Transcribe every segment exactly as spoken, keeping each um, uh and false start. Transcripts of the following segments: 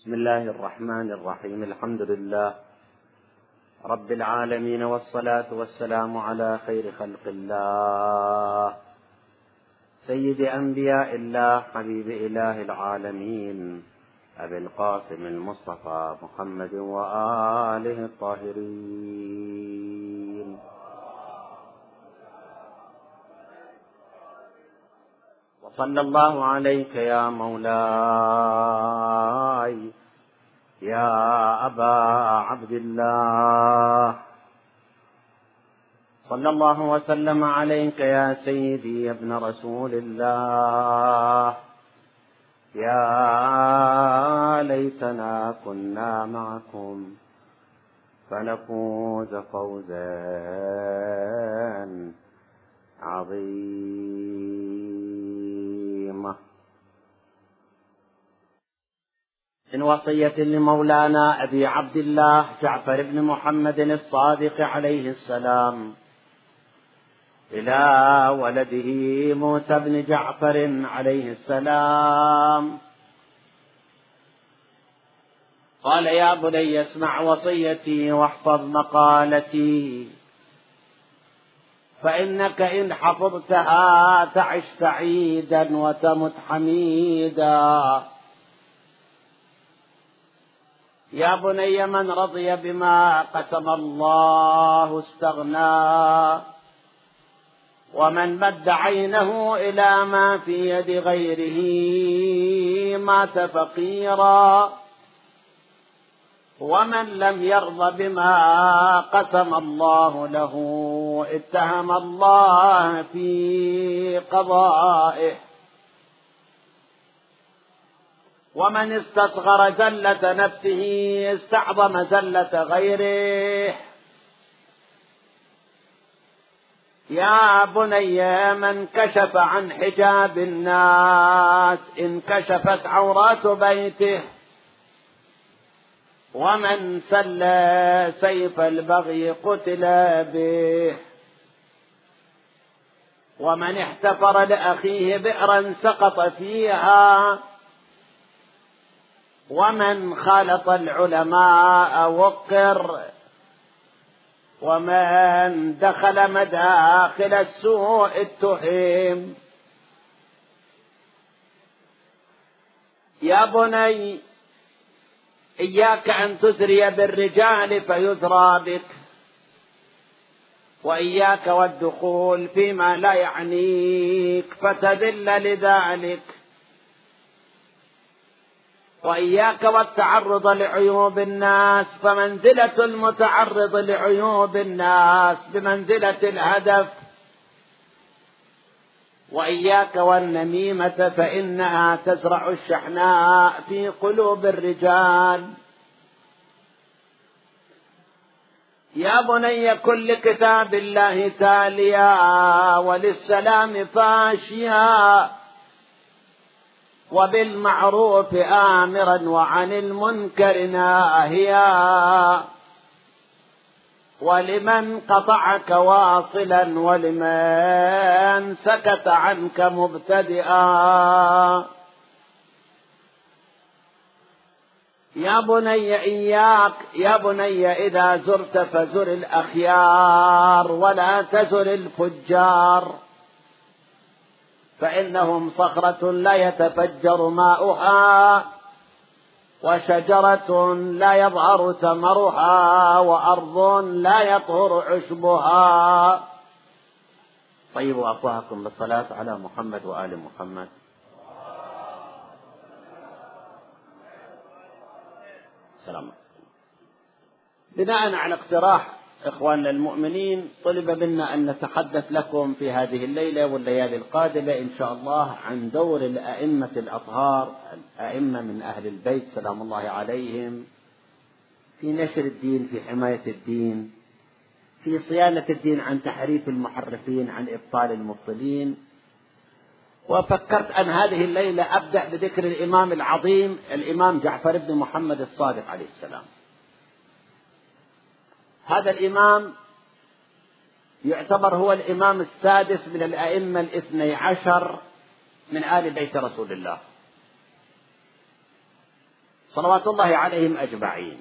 بسم الله الرحمن الرحيم. الحمد لله رب العالمين، والصلاة والسلام على خير خلق الله سيد أنبياء الله حبيب إله العالمين أبي القاسم المصطفى محمد وآله الطاهرين. وصلى الله عليك يا مولاي يا أبا عبد الله، صلى الله وسلم عليك يا سيدي يا ابن رسول الله. يا ليتنا كنا معكم فنفوز فوزا عظيما. من وصية لمولانا أبي عبد الله جعفر بن محمد الصادق عليه السلام إلى ولده موسى بن جعفر عليه السلام، قال: يا بني اسمع وصيتي واحفظ مقالتي، فإنك إن حفظتها تعش سعيدا وتمت حميدا. يا بني من رضي بما قسم الله استغنى، ومن مد عينه إلى ما في يد غيره مات فقيرا، ومن لم يرض بما قسم الله له اتهم الله في قضائه، ومن استصغر زلة نفسه استعظم زلة غيره. يا بني من كشف عن حجاب الناس انكشفت عورات بيته، ومن سل سيف البغي قتل به، ومن احتفر لأخيه بئرا سقط فيها، ومن خالط العلماء وقر، ومن دخل مداخل السوء اتهم. يا بني إياك أن تزري بالرجال فيزرى بك، وإياك والدخول فيما لا يعنيك فتذل لذلك، وإياك والتعرض لعيوب الناس، فمنزلة المتعرض لعيوب الناس بمنزلة الهدف. وإياك والنميمة، فإنها تزرع الشحناء في قلوب الرجال. يا بني كن لكتاب الله تاليا، وللسلام فاشيا، وبالمعروف آمرا وعن المنكر ناهيا، ولمن قطعك واصلا ولمن سكت عنك مبتدئا. يا بني إياك يا بني إذا زرت فزر الأخيار ولا تزر الفجار، فإنهم صخرة لا يتفجر ماؤها، وشجرة لا يظهر ثمرها، وأرض لا يطهر عشبها. طيبوا أفواهكم بالصلاة على محمد وآل محمد. سلام. بناء على اقتراح إخواننا المؤمنين طلب منا أن نتحدث لكم في هذه الليلة والليالي القادمة إن شاء الله عن دور الأئمة الأطهار، الأئمة من أهل البيت سلام الله عليهم، في نشر الدين، في حماية الدين، في صيانة الدين عن تحريف المحرفين، عن إبطال المبطلين. وفكرت أن هذه الليلة أبدأ بذكر الإمام العظيم الإمام جعفر بن محمد الصادق عليه السلام. هذا الإمام يعتبر هو الإمام السادس من الأئمة الاثني عشر من آل بيت رسول الله صلوات الله عليهم أجمعين.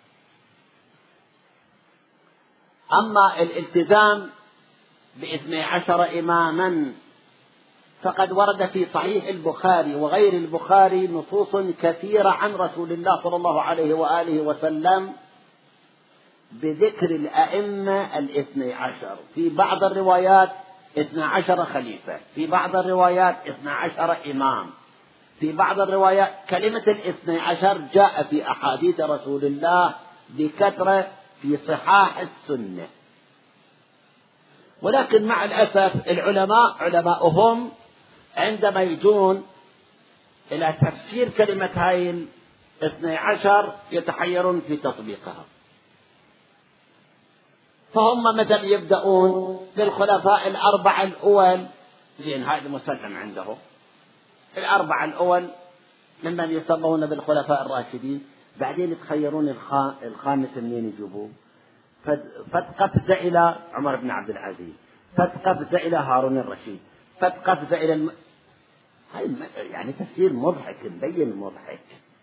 أما الالتزام باثني عشر إماما فقد ورد في صحيح البخاري وغير البخاري نصوص كثيرة عن رسول الله صلى الله عليه وآله وسلم بذكر الأئمة الاثني عشر. في بعض الروايات اثني عشر خليفة، في بعض الروايات اثني عشر إمام، في بعض الروايات كلمة الاثني عشر جاء في أحاديث رسول الله بكثرة في صحاح السنة. ولكن مع الأسف العلماء علماؤهم عندما يجون إلى تفسير كلمة هاي الاثني عشر يتحيرون في تطبيقها. فهم مثلا يبدأون بالخلفاء الأربعة الأول، زين هذا مسلم عندهم، الأربعة الأول ممن يسمون بالخلفاء الراشدين، بعدين يتخيرون الخامس منين يجيبوه، فتقفز إلى عمر بن عبد العزيز، فتقفز إلى هارون الرشيد، فتقفز إلى الم... هاي يعني تفسير مضحك، مبين مضحك،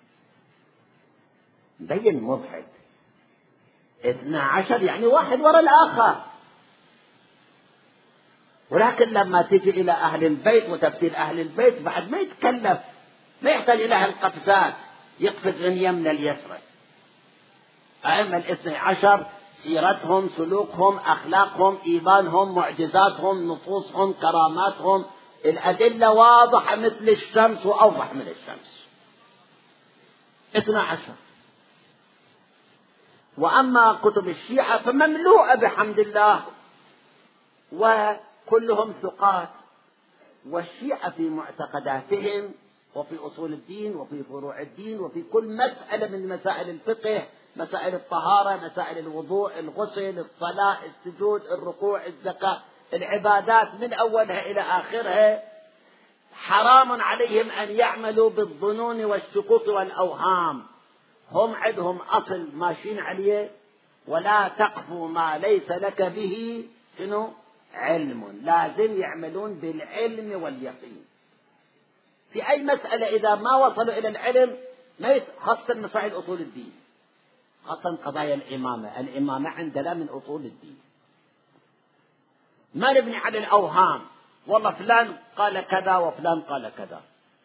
مبين مضحك. اثنى عشر يعني واحد وراء الآخر. ولكن لما تجي إلى أهل البيت وتفسير أهل البيت بعد ما يتكلف، ما يحتاج إلى القفزات، يقفز من يمنى اليسرى. أئمة الاثني عشر سيرتهم، سلوكهم، أخلاقهم، إيمانهم، معجزاتهم، نصوصهم، كراماتهم، الأدلة واضحة مثل الشمس وأوضح من الشمس. اثنى عشر. وأما كتب الشيعة فمملوءة بحمد الله وكلهم ثقات. والشيعة في معتقداتهم وفي أصول الدين وفي فروع الدين وفي كل مسألة من مسائل الفقه، مسائل الطهارة، مسائل الوضوء، الغسل، الصلاة، السجود، الركوع، الزكاة، العبادات من أولها إلى آخرها، حرام عليهم أن يعملوا بالظنون والشكوك والأوهام. هم عندهم أصل ماشيين عليه، ولا تقف ما ليس لك به شنو علم، لازم يعملون بالعلم واليقين في أي مسألة. إذا ما وصلوا إلى العلم، خاصة مسائل أصول الدين، خاصة قضايا الإمامة، الإمامة عندنا من أصول الدين، ما نبني على الأوهام، والله فلان قال كذا وفلان قال كذا.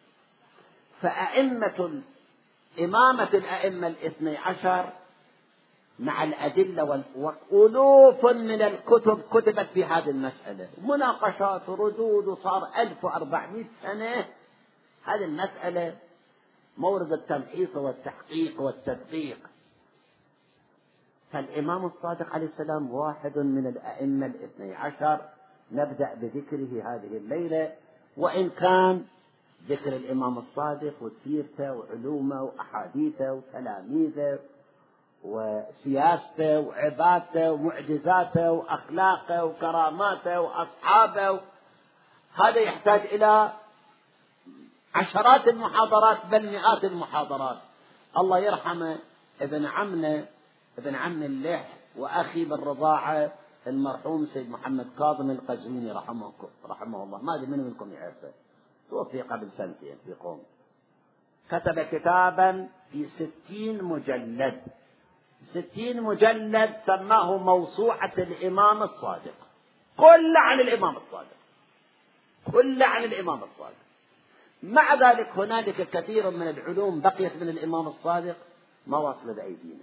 فأئمة إمامة الأئمة الاثني عشر مع الأدلة وألوف من الكتب كتبت في هذه المسألة، مناقشات وردود، وصار ألف وأربعمائة سنة هذه المسألة مورد التمحيص والتحقيق والتدقيق. فالإمام الصادق عليه السلام واحد من الأئمة الاثني عشر، نبدأ بذكره هذه الليلة، وإن كان ذكر الإمام الصادق وسيرته وعلومه وأحاديثه وتلاميذه وسياسته وعبادته ومعجزاته وأخلاقه وكراماته وأصحابه، هذا يحتاج إلى عشرات المحاضرات بل مئات المحاضرات. الله يرحمه ابن عمنا ابن عم اللح وأخي بالرضاعة المرحوم سيد محمد كاظم القزويني رحمه, رحمه الله، ما أدري من منكم يعرفه، توفي قبل سنتين في قوم، كتب كتابا في ستين مجلد، ستين مجلد سماه موسوعة الإمام الصادق، كل عن الإمام الصادق، كل عن الإمام الصادق. مع ذلك هنالك كثير من العلوم بقيت من الإمام الصادق ما وصل بأيدينا.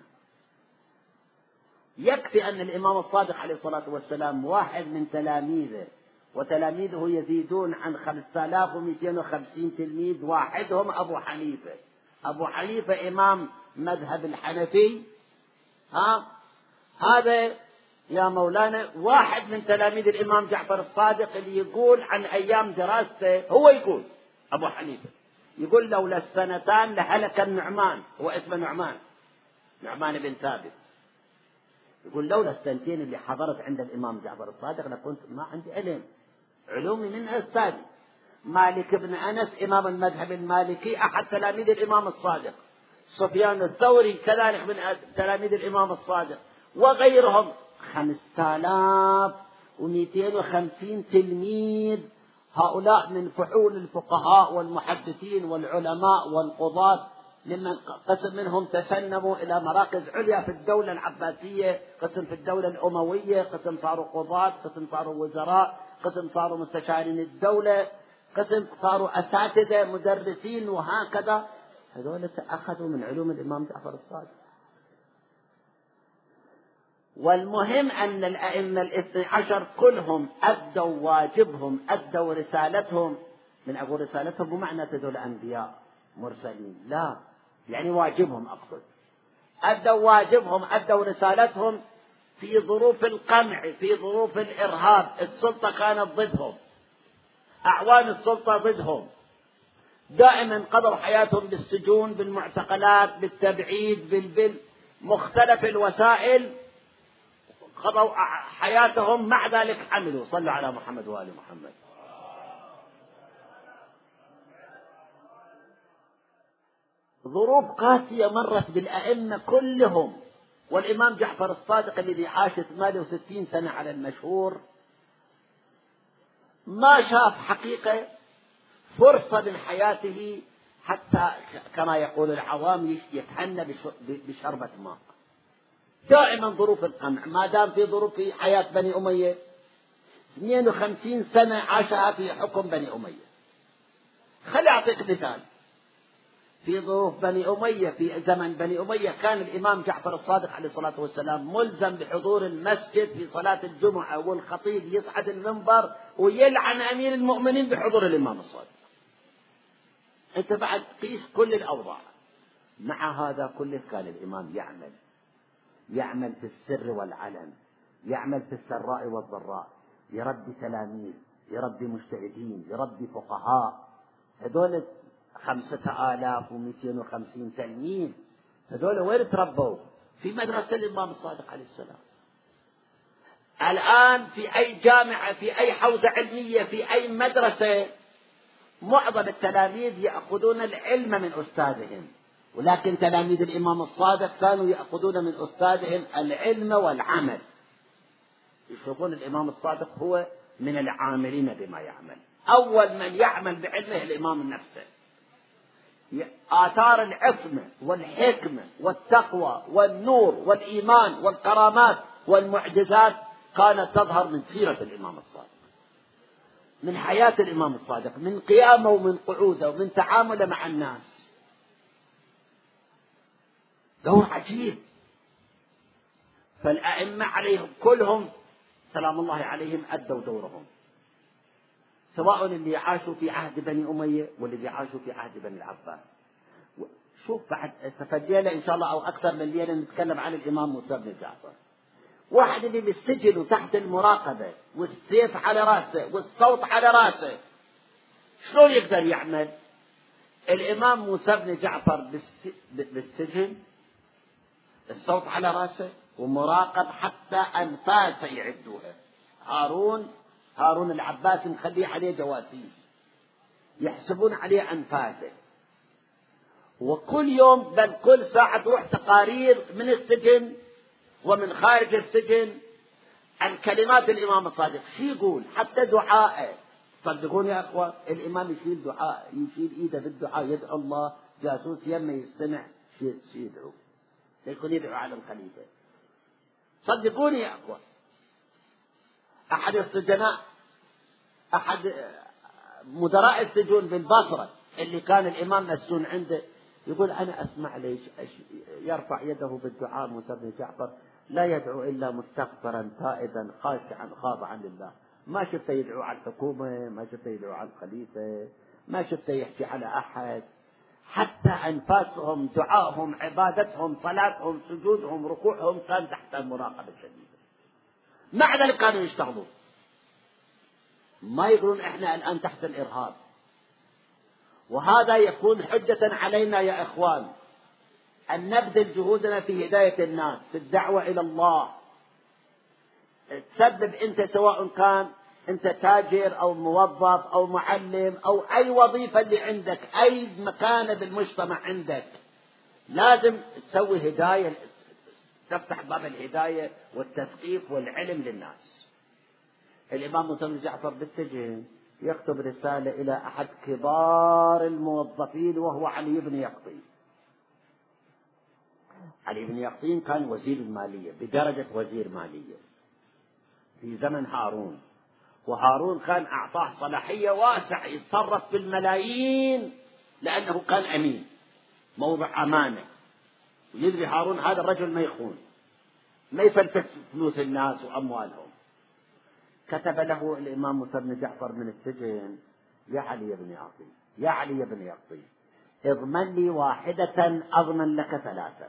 يكفي أن الإمام الصادق عليه الصلاة والسلام واحد من تلاميذه، وتلاميذه يزيدون عن خمسة آلاف ومئتين وخمسين تلميذ، واحدهم أبو حنيفة. أبو حنيفة إمام مذهب الحنفي، ها هذا يا مولانا واحد من تلاميذ الإمام جعفر الصادق، اللي يقول عن أيام دراسته، هو يقول أبو حنيفة يقول لولا السنتان لهلك النعمان، هو اسمه نعمان، نعمان بن ثابت، يقول لولا السنتين اللي حضرت عند الإمام جعفر الصادق لكنت ما عندي علم، علومي من أستاذي. مالك بن أنس إمام المذهب المالكي أحد تلاميذ الإمام الصادق، سفيان الثوري كذلك من تلاميذ الإمام الصادق، وغيرهم خمسة آلاف ومئتين وخمسين تلميذ. هؤلاء من فحول الفقهاء والمحدثين والعلماء والقضاة ممن قسم منهم تسنموا إلى مراكز عليا في الدولة العباسية، قسم في الدولة الأموية، قسم صاروا قضاة، قسم صاروا وزراء، قسم صاروا مستشارين الدولة، قسم صاروا أساتذة مدرسين، وهكذا. هذول أخذوا من علوم الإمام جعفر الصادق. والمهم أن الأئمة الاثني عشر كلهم أدوا واجبهم، أدوا رسالتهم. من أقول رسالتهم بمعنى هذول أنبياء مرسلين، لا، يعني واجبهم أقصد. أدوا واجبهم، أدوا رسالتهم في ظروف القمع، في ظروف الإرهاب. السلطة كانت ضدهم، أعوان السلطة ضدهم، دائما قضوا حياتهم بالسجون، بالمعتقلات، بالتبعيد، بمختلف الوسائل قضوا حياتهم. مع ذلك عملوا. صلوا على محمد وآل محمد. ظروف قاسية مرت بالأئمة كلهم. والإمام جعفر الصادق الذي عاش ثمانية وستين سنة على المشهور ما شاف حقيقة فرصة من حياته حتى كما يقول العوام يتحنى بشربة ماء. دائما ظروف القمع. ما دام في ظروف في حياة بني أمية، اثنين وخمسين سنة عاشها في حكم بني أمية. خلي أعطيك مثال. في ظروف بني أمية، في زمن بني أمية، كان الإمام جعفر الصادق عليه الصلاة والسلام ملزم بحضور المسجد في صلاة الجمعة، والخطيب يصعد المنبر ويلعن أمير المؤمنين بحضور الإمام الصادق. أنت بعد قيس كل الأوضاع. مع هذا كله كان الإمام يعمل يعمل في السر والعلن، يعمل في السراء والضراء، يربي تلاميذ، يربي مجتهدين، يربي فقهاء. هذول خمسة آلاف ومئتين وخمسين تلميذ، هذول وين تربوا؟ في مدرسة الإمام الصادق عليه السلام. الآن في أي جامعة، في أي حوزة علمية، في أي مدرسة، معظم التلاميذ يأخذون العلم من أستاذهم، ولكن تلاميذ الإمام الصادق كانوا يأخذون من أستاذهم العلم والعمل. يشوفون الإمام الصادق هو من العاملين بما يعمل. أول من يعمل بعلمه الإمام نفسه. آثار العصمة والحكمة والتقوى والنور والإيمان والكرامات والمعجزات كانت تظهر من سيرة الإمام الصادق، من حياة الإمام الصادق، من قيامه ومن قعوده ومن تعامله مع الناس. دور عجيب. فالأئمة عليهم كلهم سلام الله عليهم أدوا دورهم، سواء اللي عاشوا في عهد بني أمية واللي عاشوا في عهد بني العباس. شوف بعد تفدينا إن شاء الله أو أكثر من ليلة نتكلم عن الإمام موسى بن جعفر. واحد اللي بالسجن وتحت المراقبة والسيف على رأسه والصوت على رأسه، شلون يقدر يعمل؟ الإمام موسى بن جعفر بالسجن، الصوت على رأسه ومراقب حتى أنفاسه يعدوها. هارون هارون العباس مخليه عليه جواسيس يحسبون عليه أنفاسه، وكل يوم بل كل ساعة تروح تقارير من السجن ومن خارج السجن عن كلمات الإمام الصادق. شو يقول؟ حتى دعائه. صدقوني يا أخوة، الإمام يشيل دعاء، يشيل إيده بالدعاء، يدعو الله. جاسوس يما يستمع شو يدعو، يكون يدعو على الخليفة. صدقوني يا أخوة، أحد السجناء، أحد مدراء السجون بالبصرة اللي كان الإمام مسجون عنده، يقول أنا أسمع ليش يرفع يده بالدعاء موسى بن جعفر، لا يدعو إلا مستغفرا تائبا خاشعا خاضعا لله. ما شفته يدعو على الحكومة، ما شفته يدعو على الخليفة، ما شفته يحكي على أحد. حتى أنفاسهم، دعائهم، عبادتهم، صلاتهم، سجودهم، ركوعهم كان تحت المراقبة الشديدة. مع ذلك كانوا يشتغلون، ما يقولون إحنا الآن تحت الإرهاب. وهذا يكون حجة علينا يا إخوان أن نبذل جهودنا في هداية الناس، في الدعوة إلى الله. تسبب أنت، سواء كان أنت تاجر أو موظف أو معلم أو أي وظيفة اللي عندك، أي مكانة بالمجتمع عندك، لازم تسوي هداية، تفتح باب الهداية والتثقيف والعلم للناس. الإمام موسى بن جعفر بالسجن يكتب رسالة إلى أحد كبار الموظفين وهو علي بن يقطي، علي بن يقطين كان وزير المالية بدرجة وزير مالية في زمن هارون، وهارون كان أعطاه صلاحية واسعة يتصرف بالملايين لأنه كان أمين موضع أمانة، ويدري هارون هذا الرجل ما يخون، ما يفلتك فلوس الناس وأموالهم. كتب له الإمام موسى بن جعفر من السجن: يا علي بن يقطين، يا علي بن يقطين، اضمن لي واحدة أضمن لك ثلاثا.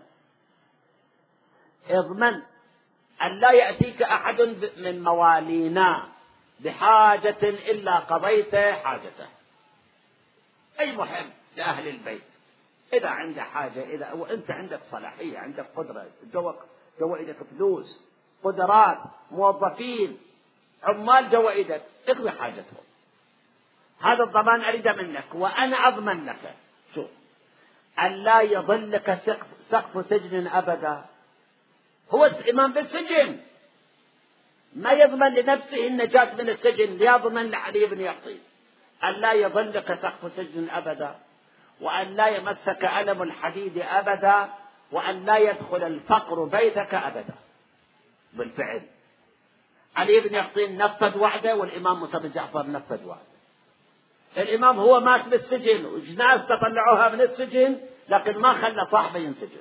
اضمن أن لا يأتيك أحد من موالينا بحاجة إلا قضيت حاجته. أي محب لأهل البيت إذا عنده حاجة، إذا وأنت عندك صلاحية، عندك قدرة، جوا جوا إيدك فلوس، قدرات، موظفين، عمال جوا إيدك، اقضي حاجتهم. هذا الضمان أريد منك، وأنا أضمن لك شو أن لا يظلك سقف, سقف سجن أبدا. هو الإمام بالسجن ما يضمن لنفسه النجاة من السجن، ليضمن لعلي بن يقطين أن لا يظلك سقف سجن أبدا، وأن لا يمسك ألم الحديد أبدا، وأن لا يدخل الفقر بيتك أبدا. بالفعل علي بن يقطين نفذ وعده، والإمام موسى بن جعفر نفذ وعده. الإمام هو مات بالسجن وجناس تطلعوها من السجن، لكن ما خلى صاحبه ينسجن،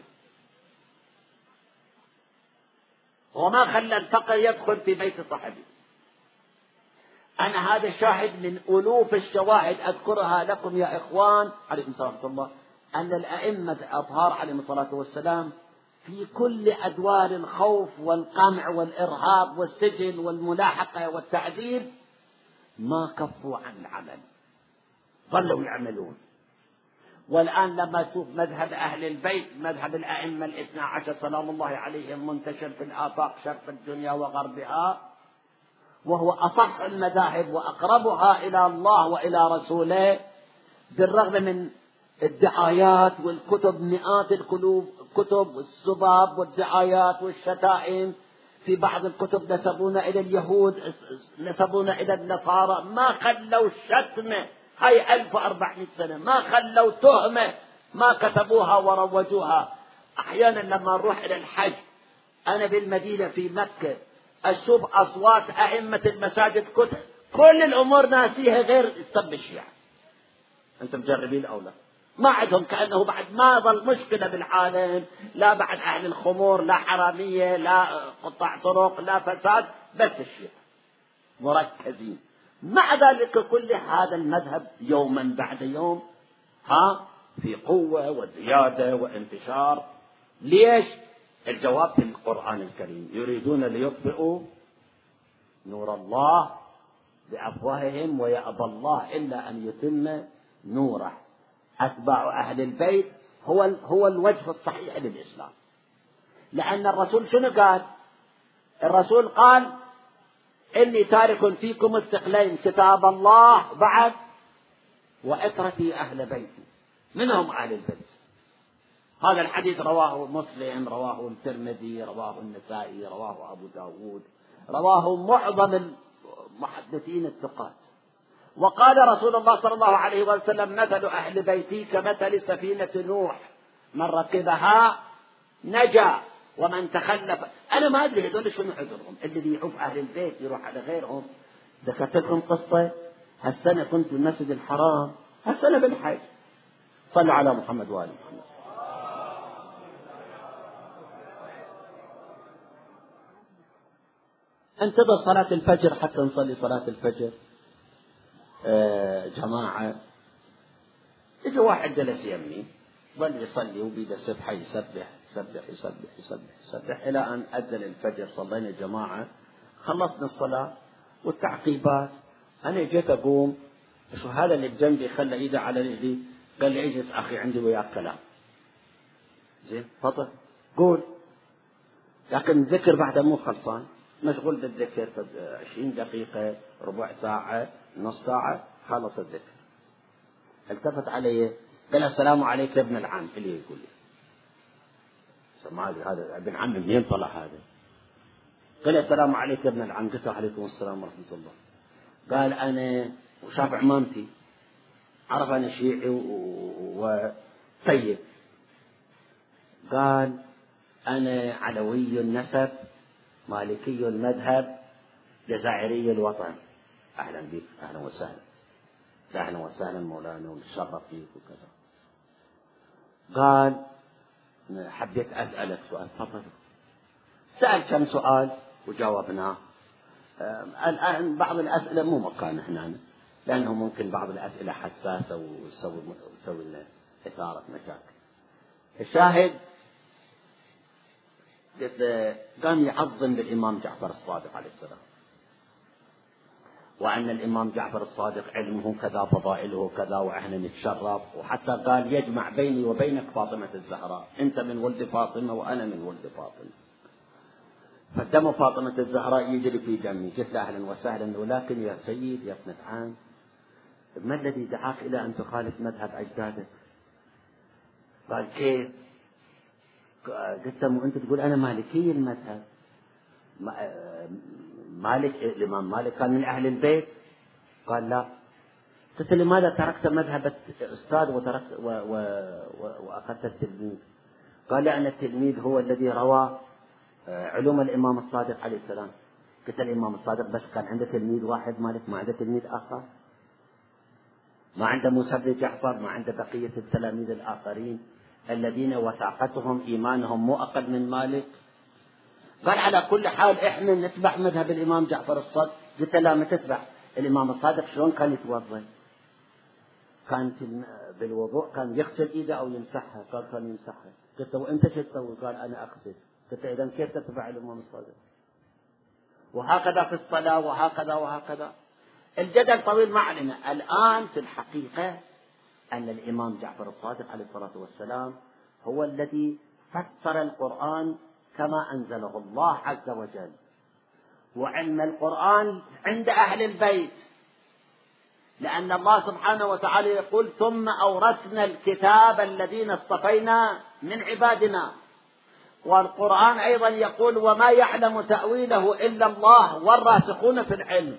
وما خلى الفقر يدخل في بيت صاحبه. أنا هذا شاهد من ألوف الشواهد أذكرها لكم يا إخوان عليكم السلام الله، أن الأئمة الأطهار عليهم الصلاة والسلام في كل أدوار الخوف والقمع والإرهاب والسجن والملاحقة والتعذيب ما كفوا عن العمل، ظلوا يعملون. والآن لما تشوف مذهب أهل البيت، مذهب الأئمة الاثنى عشر سلام الله عليهم منتشر في الآفاق شرق الدنيا وغربها، وهو أصح المذاهب وأقربها إلى الله وإلى رسوله، بالرغم من الدعايات والكتب، مئات الكتب والسباب والدعايات والشتائم. في بعض الكتب نسبون إلى اليهود، نسبون إلى النصارى، ما خلوا شتمة، هاي ألف وأربعمائة سنة ما خلوا تهمة ما كتبوها وروجوها. أحيانا لما نروح إلى الحج أنا بالمدينة في مكة أشوف أصوات أئمة المساجد كتب كل الأمور ناسيها غير سب الشيعة. أنتم مجربين أو لا؟ ما عندهم، كأنه بعد ما ظل مشكلة بالعالم، لا بعد أهل الخمور، لا حرامية، لا قطاع طرق، لا فساد، بس الشيعة مركزين. مع ذلك كل هذا المذهب يوما بعد يوم ها في قوة وزيادة وانتشار. ليش؟ الجواب في القرآن الكريم: يريدون ليطفئوا نور الله بأفواههم ويأبى الله إلا أن يتم نوره. أتباع أهل البيت هو هو الوجه الصحيح للإسلام، لأن الرسول شنو قال؟ الرسول قال: إني تارك فيكم الثقلين، كتاب الله بعد وعترتي أهل بيتي. منهم أهل البيت. هذا الحديث رواه مسلم، رواه الترمذي، رواه النسائي، رواه أبو داود، رواه معظم المحدثين الثقات. وقال رسول الله صلى الله عليه وسلم: مثل أهل بيتي كمثل سفينة نوح، من ركبها نجا ومن تخلف. أنا ما أدري هذول شنو عذرهم، اللي يعوف أهل البيت يروح على غيرهم. ذكرت لكم قصة هالسنة كنت في المسجد الحرام، هالسنة بالحج. صلوا على محمد وآل محمد. انتظر صلاة الفجر حتى نصلي صلاة الفجر آه جماعة. إجا واحد جلس يمي ظل يصلي وبيده سبحة يسبح يسبح يسبح يسبح يسبح إلى أن أذن الفجر. صلينا جماعة، خلصنا الصلاة والتعقيبات. أنا جيت أقوم، شو هذا اللي بجنبي خلى إيده على رجلي، قال لي: اجلس أخي عندي وياك كلام. زين فضل قول. لكن الذكر بعد مو خلصان، مشغول بالذكر عشرين دقيقة، ربع ساعة، نص ساعة، خلص الذكر. التفت علي قال: السلام عليك يا ابن العم. اللي يقول لي ما أدري هذا ابن عم منين طلع هذا. قال: السلام عليك يا ابن العم. قلت: عليكم السلام ورحمة الله. قال: أنا وشاف عمامتي، عرف أنا شيعي وطيب. قال: أنا علوي النسب مالكي المذهب جزائري الوطن. أهلا بك، أهلا وسهلا، أهلا وسهلا مولانا ونتشرف فيك وكذا. قال حبيت أسألك سؤال. تفضل. سأل كم سؤال وجاوبناه. الآن بعض الأسئلة مو مكان هنا، لأنه ممكن بعض الأسئلة حساسة وتسوي تسوي لنا إثارة مشاكل. الشاهد قام يعظم للإمام جعفر الصادق عليه السلام، وأن الإمام جعفر الصادق علمه كذا، فضائله كذا، وإحنا نتشرف. وحتى قال يجمع بيني وبينك فاطمة الزهراء، أنت من ولد فاطمة وأنا من ولد فاطمة، فدم فاطمة الزهراء يجري في دمي. قلت له أهلا وسهلا، ولكن يا سيد يا ابن عم، ما الذي دعاك إلى أن تخالف مذهب أجدادك؟ قال كيف؟ قلت له أنت تقول أنا مالكي المذهب. مالك الإمام مالك كان من أهل البيت؟ قال لا. قلت لماذا تركت مذهب الأستاذ وتركت و... و... و... وأخذت التلميذ؟ قال لأن التلميذ هو الذي روى علوم الإمام الصادق عليه السلام. قلت الإمام الصادق بس كان عنده تلميذ واحد مالك، ما عنده تلميذ آخر؟ ما عنده موسى بن جعفر؟ ما عنده بقية التلاميذ الآخرين الذين وثاقتهم إيمانهم مو أقل من مالك؟ قال على كل حال إحنا نتبع مذهب الإمام جعفر الصادق. قلت لا، ما تتبع الإمام الصادق شلون كان يتوضأ؟ كان بالوضوء كان يغسل إيده أو يمسحها؟ قال كان يمسحها. قلت وأنت شو تسوي؟ قال أنا أغسل. قلت إذا كيف تتبع الإمام الصادق؟ وهكذا في الصلاة، وهكذا وهكذا. الجدل طويل ما علينا. الآن في الحقيقة أن الإمام جعفر الصادق عليه الصلاة والسلام هو الذي فسر القرآن كما أنزله الله عز وجل. وعلم القرآن عند أهل البيت، لأن الله سبحانه وتعالى يقول ثم أورثنا الكتاب الذين اصطفينا من عبادنا. والقرآن أيضا يقول وما يعلم تأويله إلا الله والراسخون في العلم.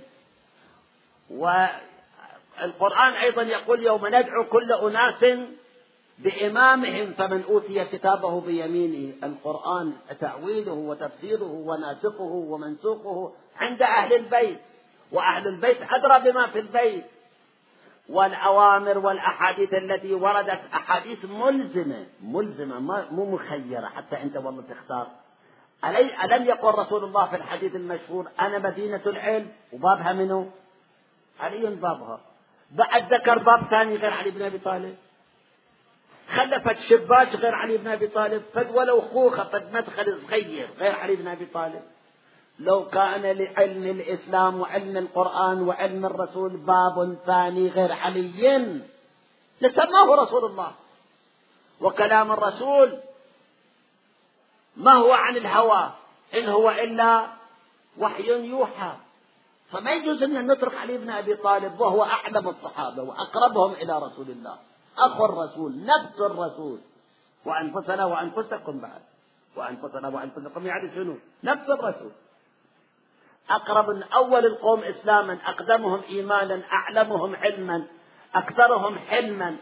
والقرآن أيضا يقول يوم ندعو كل أناس بإمامهم فمن أوتي كتابه بيمينه. القرآن تأويله وتفسيره وناسخه ومنسوخه عند أهل البيت، وأهل البيت أدرى بما في البيت. والأوامر والأحاديث التي وردت أحاديث ملزمة ملزمة مو مخيرة حتى أنت والله تختار. ألم يقول رسول الله في الحديث المشهور أنا مدينة العلم، وبابها منه علي بابها. بعد ذكر باب ثاني غير علي بن أبي طالب، خلفت شباك غير علي بن أبي طالب، فد ولو خوخة فد مدخل صغير غير علي بن أبي طالب. لو كان لعلم الإسلام وعلم القرآن وعلم الرسول باب ثاني غير علي لسماه رسول الله. وكلام الرسول ما هو عن الهوى، إن هو إلا وحي يوحى. فما يجوز أن نترك علي بن أبي طالب وهو أعلم الصحابة وأقربهم إلى رسول الله، أخو الرسول، نفس الرسول. وأنفسنا وأنفسكم بعد، وأنفسنا وأنفسكم يعني شنو؟ نفس الرسول، أقرب من أول القوم إسلاما، أقدمهم إيمانا، أعلمهم علما، أكثرهم حلما،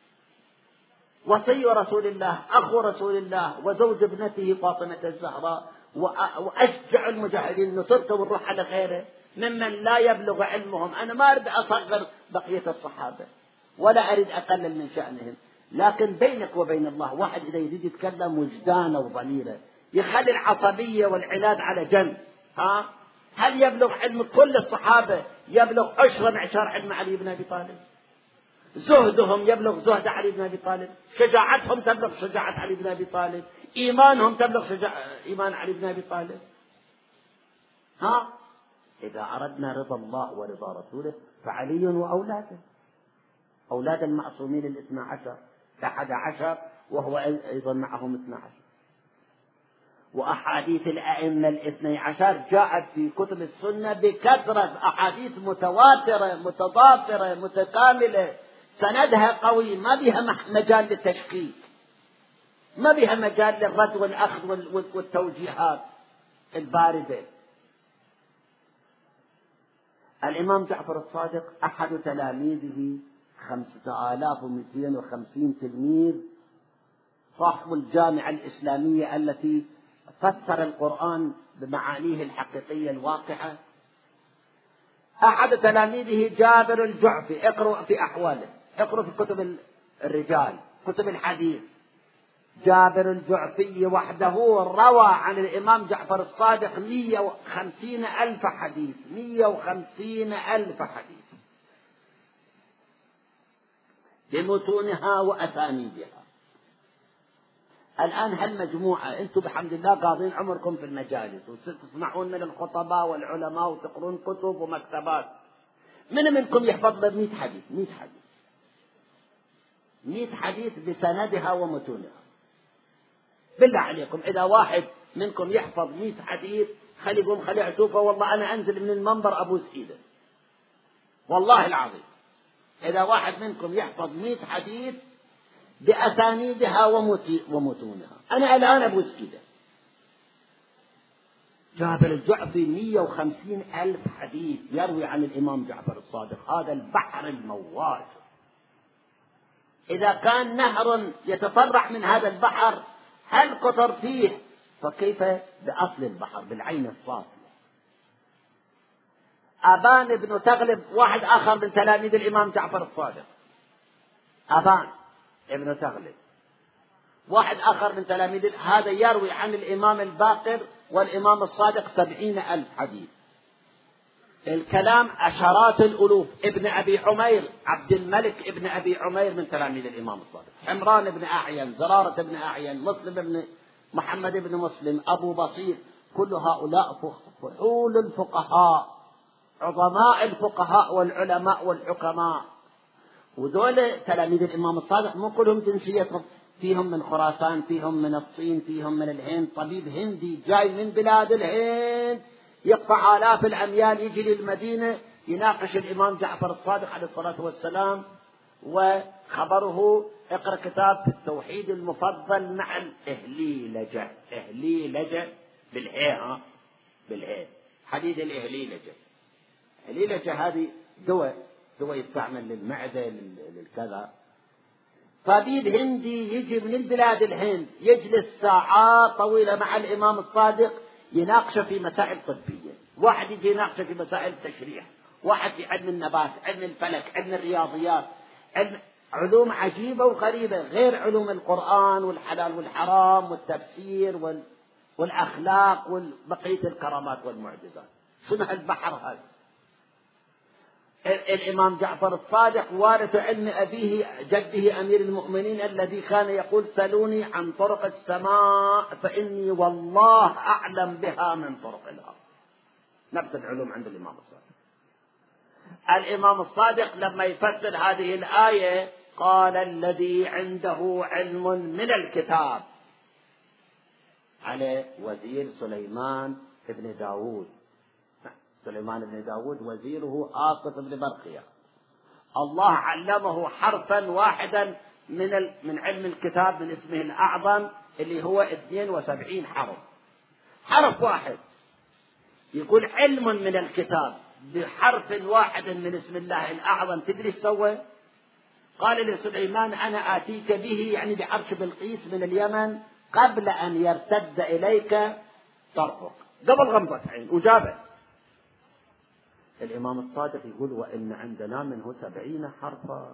وصي رسول الله، أخو رسول الله، وزوج ابنته فاطمة الزهراء، وأشجع المجاهدين. نصرت ونروح على غيره ممن لا يبلغ علمهم. أنا ما أريد أصغر بقية الصحابة ولا أريد أقلل من شأنهم، لكن بينك وبين الله واحد إذا يريد يتكلم وجدانه وضميره يخلي العصبية والعناد على جنب. ها؟ هل يبلغ علم كل الصحابة يبلغ عشر معشار علم علي بن أبي طالب؟ زهدهم يبلغ زهد علي بن أبي طالب؟ شجاعتهم تبلغ شجاعة علي بن أبي طالب؟ إيمانهم تبلغ شجاع إيمان علي بن أبي طالب؟ ها؟ إذا أردنا رضا الله ورضا رسوله فعلي وأولاده، أولاد المعصومين الاثنى عشر، أحد عشر وهو أيضا معهم اثنى عشر. وأحاديث الأئمة الاثني عشر جاءت في كتب السنة بكثرة، أحاديث متواترة متضافرة متكاملة، سندها قوي، ما بها مجال للتشكيك، ما بها مجال للرد والأخذ والتوجيهات الباردة. الإمام جعفر الصادق أحد تلاميذه خمسة آلاف ومئتين وخمسين تلميذ صاحب الجامعة الإسلامية التي فسر القرآن بمعانيه الحقيقية الواقعة. أحد تلاميذه جابر الجعفي، اقرأ في أحواله، اقرأ في كتب الرجال، كتب الحديث. جابر الجعفي وحده روى عن الإمام جعفر الصادق مئة وخمسين ألف حديث، مئة وخمسين ألف حديث بمتونها وأسانيدها. الآن هالمجموعة أنتم بحمد الله قاضين عمركم في المجالس وتسمعون من الخطباء والعلماء وتقرون كتب ومكتبات، من منكم يحفظ مئة حديث؟ مئة حديث، مئة حديث بسندها ومتونها. بالله عليكم إذا واحد منكم يحفظ مئة حديث خلي يقوم خلي أشوفه، والله أنا أنزل من المنبر أبوس إيده، والله العظيم. إذا واحد منكم يحفظ مئة حديث بأسانيدها ومتونها أنا الآن أبوس إيده. جابر الجعفي مئة وخمسين ألف حديث يروي عن الإمام جعفر الصادق، هذا البحر المواج. إذا كان نهر يتفرع من هذا البحر هل قطر فيه، فكيف بأصل البحر بالعين الصافية؟ أبان بن تغلب واحد آخر من تلاميذ الإمام جعفر الصادق، أبان ابن تغلب واحد آخر من تلاميذ، هذا يروي عن الإمام الباقر والإمام الصادق سبعين ألف حديث. الكلام عشرات الألوف. ابن أبي عمير عبد الملك ابن أبي عمير من تلاميذ الإمام الصادق، عمران بن أعين، زرارة بن أعين، مسلم بن محمد بن مسلم، أبو بصير، كل هؤلاء فحول الفقهاء، عظماء الفقهاء والعلماء والحكماء. وذول تلاميذ الإمام الصادق مو كلهم جنسيتهم، فيهم من خراسان، فيهم من الصين، فيهم من الهند. طبيب هندي جاي من بلاد الهند يقطع آلاف الأميال يجي للمدينة يناقش الإمام جعفر الصادق عليه الصلاة والسلام، وخبره اقرأ كتاب التوحيد المفضل مع الإهليلجة. إهليلجة بالهاء، بالهاء حديد الإهليلجة. الإهليلجة هذه دواء، دواء يستعمل للمعدة للكذا. طبيب هندي يجي من البلاد الهند يجلس ساعات طويلة مع الإمام الصادق يناقش في مسائل طبية، واحد يجي يناقش في مسائل التشريح، واحد في علم النبات، علم الفلك، علم الرياضيات، علم علوم عجيبة وغريبة غير علوم القرآن والحلال والحرام والتفسير وال... والأخلاق وبقية الكرامات والمعجزات. شنو هالبحر هذا؟ الإمام جعفر الصادق وارث علم أبيه جده أمير المؤمنين الذي كان يقول سلوني عن طرق السماء فإني والله أعلم بها من طرق الأرض. نفس العلوم عند الإمام الصادق. الإمام الصادق لما يفسر هذه الآية قال الذي عنده علم من الكتاب على وزير سليمان بن داود. سليمان بن داود وزيره آصف بن برقية، الله علمه حرفا واحدا من ال... من علم الكتاب من اسمه الأعظم اللي هو اثنين وسبعين حرف، حرف واحد. يقول علم من الكتاب بحرف واحد من اسم الله الأعظم. تدري ايش سوى؟ قال لسليمان أنا آتيك به، يعني بعرش بلقيس من اليمن قبل أن يرتد إليك طرفك، قبل غمضة عين، وجابه. الإمام الصادق يقول وإن عندنا منه سبعين حرفا.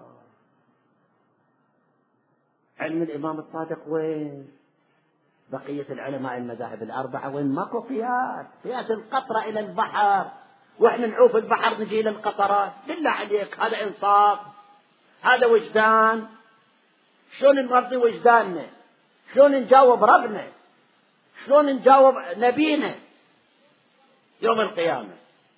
علم الإمام الصادق وين؟ بقية العلماء المذاهب الأربعة وين؟ ماكو قياس، قياس القطرة إلى البحر، وإحنا نعوف البحر نجي إلى القطرات. بالله عليك هذا إنصاف؟ هذا وجدان؟ شلون نرضي وجداننا؟ شلون نجاوب ربنا؟ شلون نجاوب نبينا يوم القيامة؟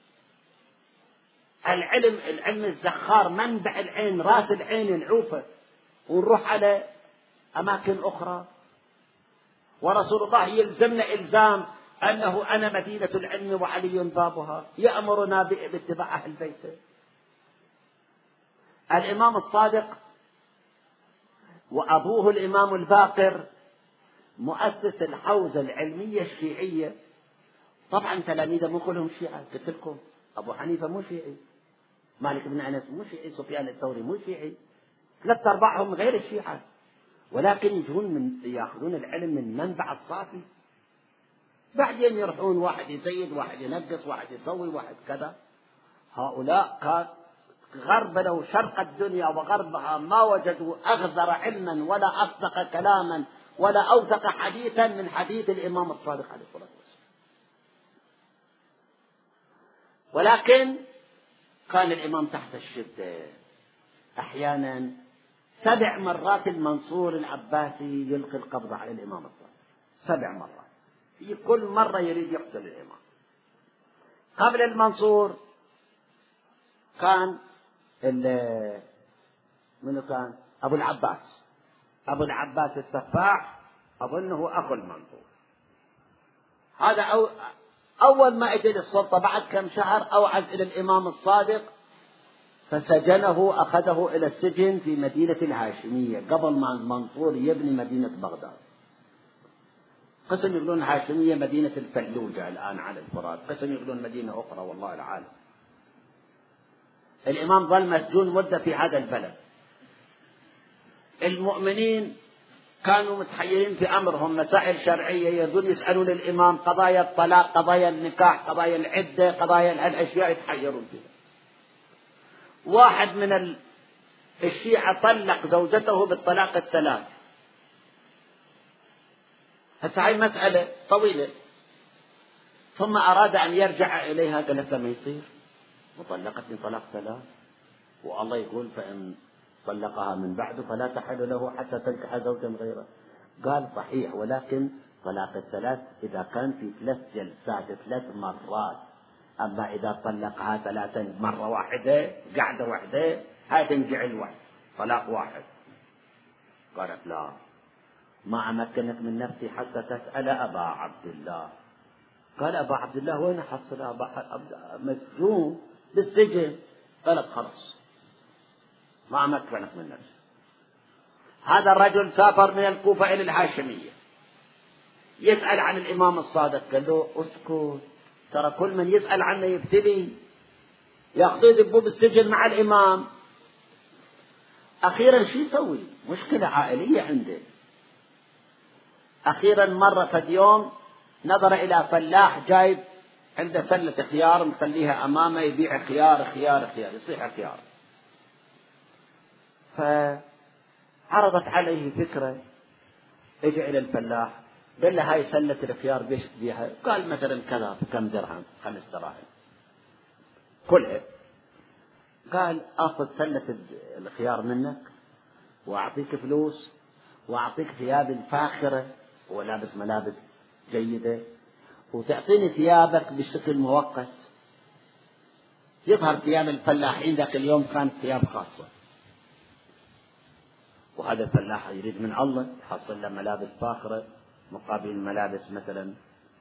العلم، العلم الزخار، منبع العين، راس العين نعوفه ونروح على أماكن أخرى. ورسول الله يلزمنا إلزام أنه أنا مدينة العلم وعلي بابها، يأمرنا باتباع أهل بيته. الإمام الصادق وأبوه الإمام الباقر مؤسس الحوزة العلمية الشيعية. طبعا تلاميذه مو كلهم شيعة، قلت لكم أبو حنيفة مو شيعي، مالك بن أنس مو شيعي، سفيان الثوري مو شيعي، ثلاث أرباعهم غير الشيعة. ولكن يجون من يأخذون العلم من منبع الصافي، بعدين يروحون واحد يزيد، واحد ينقص، واحد يسوي، واحد كذا. هؤلاء غربلوا شرق الدنيا وغربها، ما وجدوا أغزر علما ولا أصدق كلاما ولا أوثق حديثا من حديث الإمام الصادق عليه الصلاة والسلام. ولكن كان الإمام تحت الشدة. أحيانا سبع مرات المنصور العباسي يلقي القبض على الإمام الصادق، سبع مرات، في كل مرة يريد يقتل الإمام. قبل المنصور كان منو كان؟ أبو العباس، أبو العباس السفاح، أظنه أخو المنصور. هذا أو أول ما أجى للسلطة بعد كم شهر أوعز إلى الإمام الصادق فسجنه، أخذه إلى السجن في مدينة الهاشمية قبل ما المنصور يبني مدينة بغداد. قسم يقولون الهاشمية مدينة الفلوجة الآن على الفرات، قسم يقولون مدينة أخرى، والله العالم. الإمام ظل مسجون مدة في هذا البلد. المؤمنين كانوا متحيرين في أمرهم، مسائل شرعية يظل يسألون الإمام، قضايا الطلاق، قضايا النكاح، قضايا العدة، قضايا الأشياء يتحيرون فيها. واحد من الشيعة طلق زوجته بالطلاق الثلاث. هسه هاي مسألة طويلة، ثم أراد أن يرجع إليها، قالت ما يصير، وطلقتني طلاق ثلاث، والله يقول فإن طلقها من بعده فلا تحل له حتى تنكح زوجا غيره. قال صحيح، ولكن طلاق الثلاث إذا كان في ثلاث جلسات ثلاث مرات، أما إذا طلقها ثلاثا مرة واحدة قعدة واحدة هاي تنجع الوحد، طلاق واحد. قالت لا، ما أمكنك من نفسي حتى تسأل أبا عبد الله. قال أبا عبد الله وين حصل؟ أبا مسجون بالسجن. قالت خلاص ما أمكنك من نفسي. هذا الرجل سافر من الكوفة إلى الهاشمية يسأل عن الإمام الصادق، قال له اسكت، ترى كل من يسأل عنه يبتلي، يأخذوه يذبوه بالسجن مع الإمام. أخيرا شو يسوي؟ مشكلة عائلية عنده. أخيرا مرة في يوم نظر إلى فلاح جايب عنده سلة خيار مخليها أمامه يبيع خيار خيار خيار يصيح خيار، فعرضت عليه فكرة. اجى إلى الفلاح قال له هاي سلة الخيار بيش تبيعها؟ قال مثلا كذا، كم درهم؟ خمس دراهم كلها. قال آخذ سلة الخيار منك وأعطيك فلوس وأعطيك ثياب فاخرة ولابس ملابس جيدة، وتعطيني ثيابك بشكل مؤقت. يظهر ثياب الفلاحين ذاك اليوم كانت ثياب خاصة، وهذا الفلاح يريد من الله يحصل له ملابس فاخرة مقابل ملابس مثلا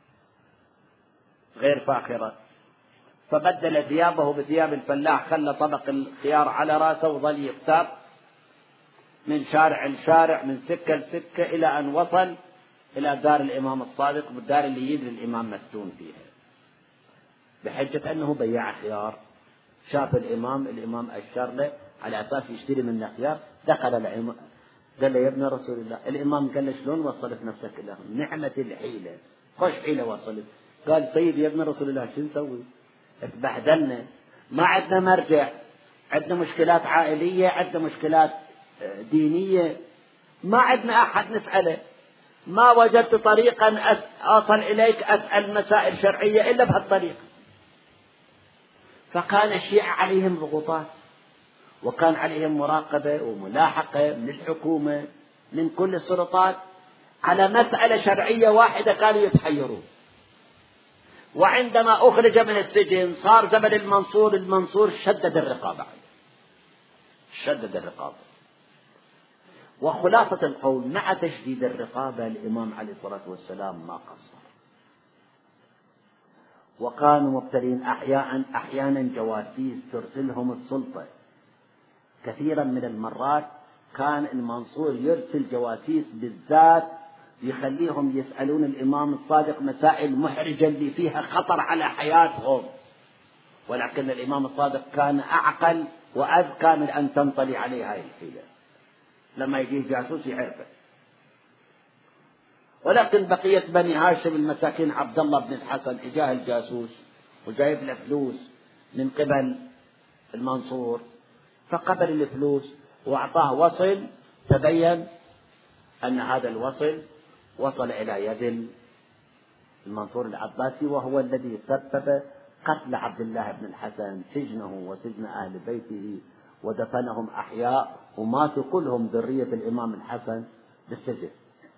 غير فاخرة، فبدل ثيابه بثياب الفلاح، خلى طبق الخيار على راسه وظل يختار من شارع لشارع من سكة لسكة إلى أن وصل إلى دار الإمام الصادق، والدار اللي يدري الإمام مسجون فيها، بحجة أنه بيع خيار. شاف الإمام، الإمام أشار له على أساس يشتري منه خيار. دخل الإمام قال له يا ابن رسول الله. الإمام قال له شلون وصلت نفسك لهم؟ نعمة الحيلة، خوش حيلة وصلت. قال سيدي يا ابن رسول الله شو نسوي؟ اتبهدلنا، ما عندنا مرجع، عندنا مشكلات عائلية، عندنا مشكلات دينية، ما عندنا أحد نسأله، ما وجدت طريقا أصل إليك أسأل مسائل شرعية إلا بهالطريقة. فكان الشيعة عليهم ضغوطات، وكان عليهم مراقبة وملاحقة من الحكومة من كل السلطات على مسألة شرعية واحدة كانوا يتحيرون. وعندما أخرج من السجن صار زمن المنصور، المنصور شدد الرقابة، شدد الرقابة. وخلاصة القول مع تشديد الرقابة الإمام عليه الصلاة والسلام ما قصر، وكانوا مبتلين أحيانا أحيانا جواسيس ترسلهم السلطة. كثيرا من المرات كان المنصور يرسل جواسيس بالذات يخليهم يسألون الإمام الصادق مسائل محرجة اللي فيها خطر على حياتهم، ولكن الإمام الصادق كان أعقل وأذكى من أن تنطلي عليه هاي الحيلة. لما يجيه جاسوس يعرفه ولكن بقية بني هاشم المساكين عبد الله بن الحسن إجاه الجاسوس وجايب له فلوس من قبل المنصور، فقبل الفلوس وأعطاه وصل، تبين أن هذا الوصل وصل إلى يد المنصور العباسي، وهو الذي سبب قتل عبد الله بن الحسن، سجنه وسجن أهل بيته، ودفنهم أحياء وماتوا كلهم ذرية الإمام الحسن بالسجن.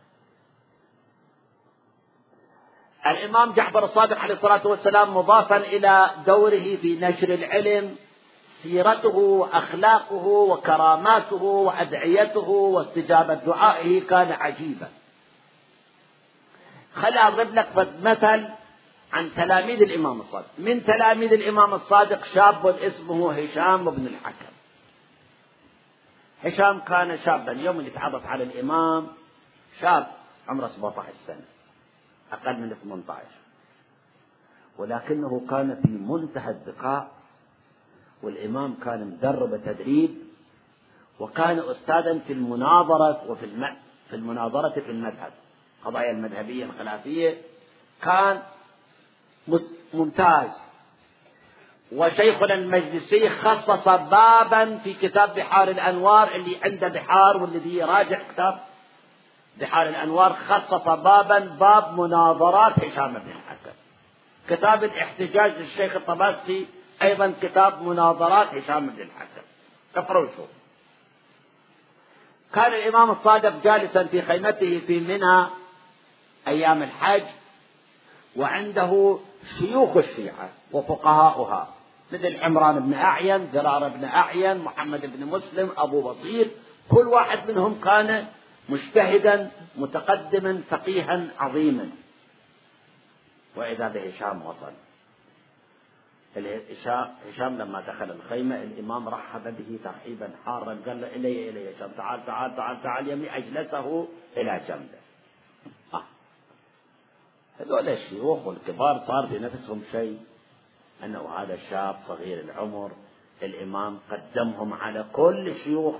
الإمام جعفر الصادق عليه الصلاة والسلام مضافا إلى دوره في نشر العلم، سيرته أخلاقه وكراماته وأدعيته واستجابة دعائه كان عجيبا. خليني أضرب لك مثل عن تلاميذ الإمام الصادق. من تلاميذ الإمام الصادق شاب اسمه هشام بن الحكم. هشام كان شابا يوم اللي تعرف على الإمام شاب عمره سبعة عشر سنة، أقل من ثمانية عشر، ولكنه كان في منتهى الذكاء، والإمام كان مدرب تدريب، وكان أستاذا في المناظرة وفي الم... في المناظرة في المذهب، قضايا المذهبية الخلافية كان ممتاز. وشيخنا المجلسي خصص بابا في كتاب بحار الأنوار، اللي عنده بحار والذي يراجع كتاب بحار الأنوار، خصص بابا باب مناظرات هشام بن الحكم. كتاب الاحتجاج للشيخ الطباسي أيضا كتاب مناظرات هشام بن الحكم، اقرأوا شوف. كان الإمام الصادق جالسا في خيمته في منى أيام الحج، وعنده شيوخ الشيعة وفقهاؤها مثل عمران بن أعين، زرار بن أعين، محمد بن مسلم، أبو بصير، كل واحد منهم كان مجتهدا متقدما فقيها عظيما. وإذا بهشام وصل. هشام لما دخل الخيمة الإمام رحب به ترحيبا حارا، قال له إلي إلي هشام، تعال تعال تعال تعال يمي، أجلسه إلى جنبه. آه. هذول الشيوخ والكبار صار بنفسهم شيء، أنه هذا الشاب صغير العمر الإمام قدمهم على كل الشيوخ،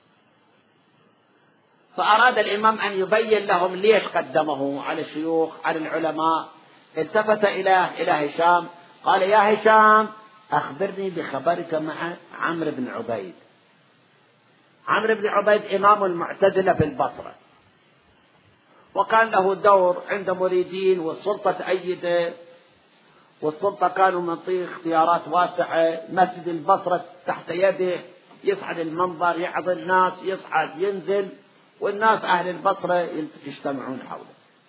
فأراد الإمام أن يبين لهم ليش قدمه على الشيوخ على العلماء. التفت إلى إلى هشام قال: يا هشام، أخبرني بخبرك مع عمرو بن عبيد. عمرو بن عبيد إمام المعتزلة في البصرة، وكان له دور عند مريدين، والسلطة تأيده، والسلطة كانوا منطقة اختيارات واسعة. مسجد البصرة تحت يده، يصعد المنبر يعظ الناس، يصعد ينزل، والناس أهل البصرة يجتمعون حوله.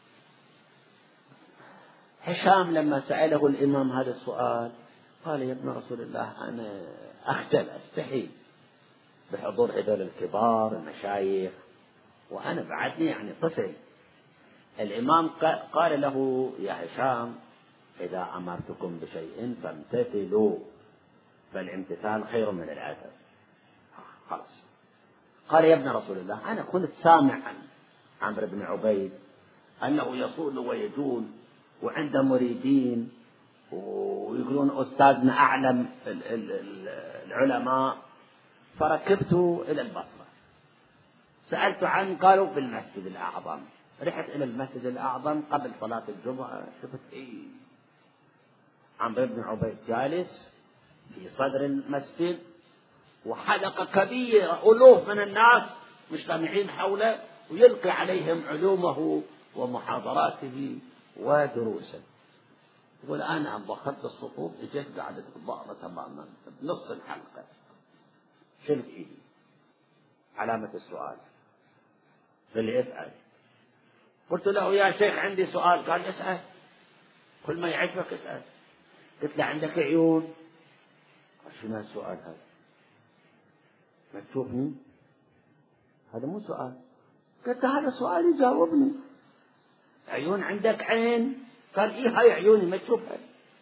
هشام لما سأله الإمام هذا السؤال قال: يا ابن رسول الله، أنا أخجل أستحي بحضور هذول الكبار المشايخ، وأنا بعدني يعني طفل. الإمام قال له: يا هشام، إذا أمرتكم بشيء فامتثلوا، فالامتثال خير من العدل. خلاص. قال: يا ابن رسول الله، أنا كنت سامع عن عمرو بن عبيد أنه يصول ويجول وعنده مريدين، ويقولون أستاذنا أعلم العلماء، فركبت إلى البصرة سألت عنه، قالوا في المسجد الأعظم. رحت إلى المسجد الأعظم قبل صلاة الجمعة، شفت إيه عمرو بن عبيد جالس في صدر المسجد، وحلقة كبيرة ألوف من الناس مجتمعين حوله، ويلقي عليهم علومه ومحاضراته ودروسه. يقول: أنا ضخت الصفوف، اجيت قاعدة الضأرة تماما بنص الحلقة، شلت إيدي، علامة السؤال. اللي يسأل قلت له: يا شيخ عندي سؤال. قال: اسأل، كل ما يعجبك اسأل. قلت له: عندك عيون؟ قال: شنو السؤال هذا؟ ما تشوفني؟ هذا مو سؤال. قلت: هذا سؤال يجاوبني. عيون؟ عندك عين؟ قال: إيه هاي عيوني، ما تشوفها.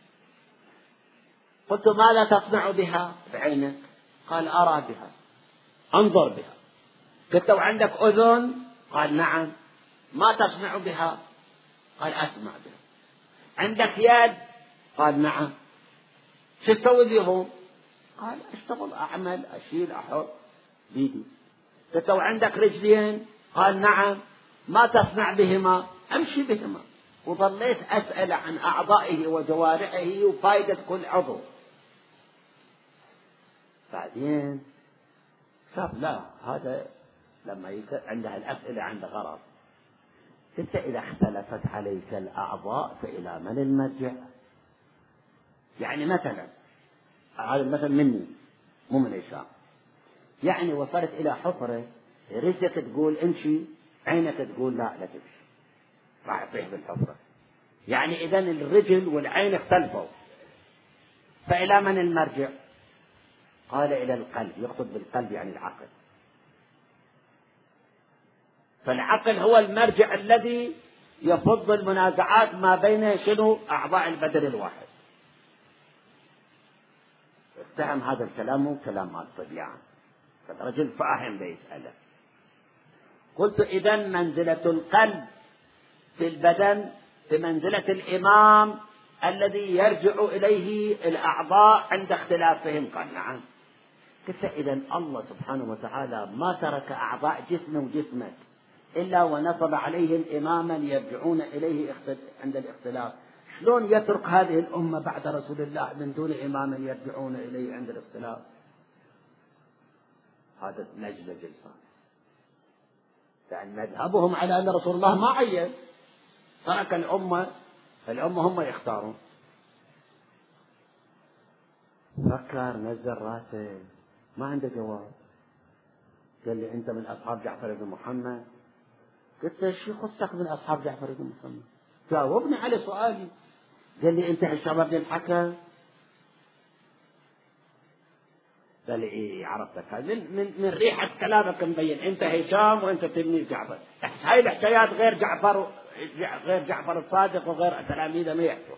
قلت: ماذا تصنع بها بعينك؟ قال: أرى بها، أنظر بها. قلت: وعندك أذن؟ قال: نعم. ما تصنع بها؟ قال: أسمع بها. عندك يد؟ قال: نعم. شو تسوي بهم؟ قال: أشتغل، أعمل، أشيل، أحط بيدي. قلت: وعندك رجلين؟ قال: نعم. ما تصنع بهما؟ أمشي بهما. وظليت أسأل عن أعضائه وجوارحه وفائدة كل عضو. بعدين شاف لا، هذا لما عنده الأسئلة عنده غرض. قلت إذا اختلفت عليك الأعضاء فإلى من المرجع؟ يعني مثلا هذا المثل مني مو من هشام، يعني وصلت إلى حفرة، رجلك تقول امشي، عينك تقول لا لا تمشي، راح يطيح بالحفرة. يعني إذن الرجل والعين اختلفوا، فإلى من المرجع؟ قال إلى القلب. يقصد بالقلب يعني العقل. فالعقل هو المرجع الذي يفض المنازعات ما بين شنو أعضاء البدن الواحد. افتهم هذا الكلام مو كلام مال طبيعي، فالرجل فاهم بيسأله. قلت إذن منزلة القلب في البدن بمنزلة الإمام الذي يرجع إليه الأعضاء عند اختلافهم. قال نعم. قلت إذن الله سبحانه وتعالى ما ترك أعضاء جسمه وجسمك إلا ونصب عليهم إماما يرجعون إليه عند الاختلاف. شلون يترك هذه الأمة بعد رسول الله من دون إماما يرجعون إليه عند الاختلاف؟ هذا نجلة جلسان، لأن مذهبهم على أن رسول الله ما عين، ترك الأمة، الأمة هم يختارون. فكر، نزل راسه، ما عنده جواب. قال لي أنت من أصحاب جعفر بن محمد. قلت له شو خصك من أصحاب جعفر بن محمد؟ جاوبني على سؤالي. قال لي أنت هشام بن الحكم. قال لي إيه عرفتك، من, من, من ريحة كلامك مبين أنت هشام وأنت تلميذ جعفر. هاي الحكايات غير جعفر، غير جعفر الصادق وغير تلاميذه ما يحكوا.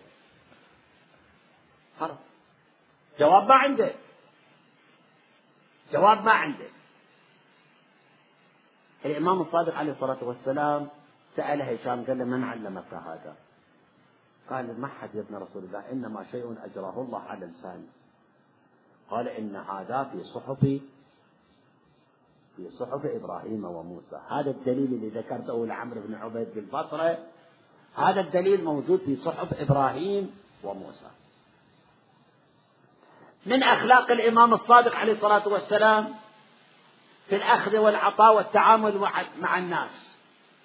خلاص جواب ما عنده، جواب ما عنده. الإمام الصادق عليه الصلاة والسلام سأل هشام قال له من علمك هذا؟ قال ما حد يا ابن رسول الله، إنما شيء أجراه الله على لساني. قال إن هذا في صحف في صحف إبراهيم وموسى. هذا الدليل اللي ذكرته لعمرو بن عبيد بالبصرة، هذا الدليل موجود في صحف إبراهيم وموسى. من أخلاق الإمام الصادق عليه الصلاة والسلام في الأخذ والعطاء والتعامل مع الناس.